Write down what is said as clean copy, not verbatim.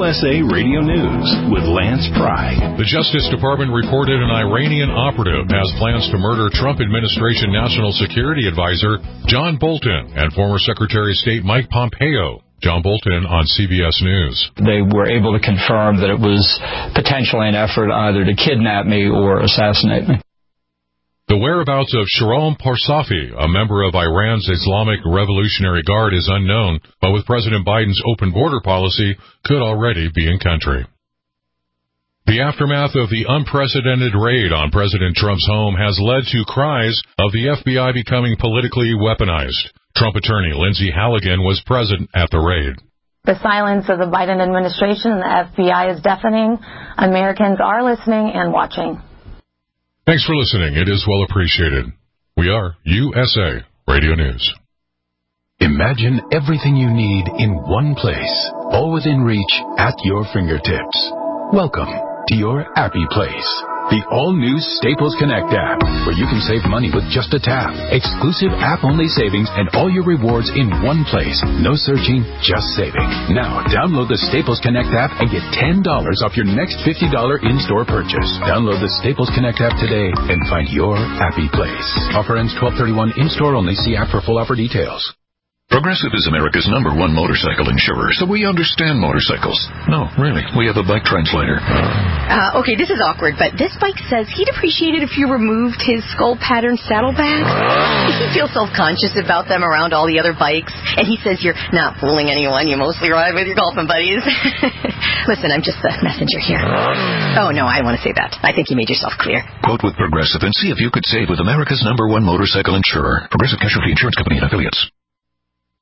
USA Radio News with Lance Pry. The Justice Department reported an Iranian operative has plans to murder Trump administration National Security Advisor John Bolton and former Secretary of State Mike Pompeo. John Bolton on CBS News. They were able to confirm that it was potentially an effort either to kidnap me or assassinate me. The whereabouts of Sharon Parsafi, a member of Iran's Islamic Revolutionary Guard, is unknown, but with President Biden's open border policy, could already be in country. The aftermath of the unprecedented raid on President Trump's home has led to cries of the FBI becoming politically weaponized. Trump attorney Lindsay Halligan was present at the raid. The silence of the Biden administration and the FBI is deafening. Americans are listening and watching. Thanks for listening. It is well appreciated. We are USA Radio News. Imagine everything you need in one place, all within reach at your fingertips. Welcome to your Appy Place, the all-new Staples Connect app, where you can save money with just a tap. Exclusive app-only savings and all your rewards in one place. No searching, just saving. Now, download the Staples Connect app and get $10 off your next $50 in-store purchase. Download the Staples Connect app today and find your Appy Place. Offer ends 12/31 in-store only. See app for full offer details. Progressive is America's #1 motorcycle insurer, so we understand motorcycles. No, really, we have a bike translator. Okay, this is awkward, but this bike says he'd appreciate it if you removed his skull pattern saddlebags. He feels self-conscious about them around all the other bikes, and he says you're not fooling anyone. You mostly ride with your golfing buddies. Listen, I'm just the messenger here. Oh, no, I want to say that. I think you made yourself clear. Quote with Progressive and see if you could save with America's #1 motorcycle insurer. Progressive Casualty Insurance Company and Affiliates.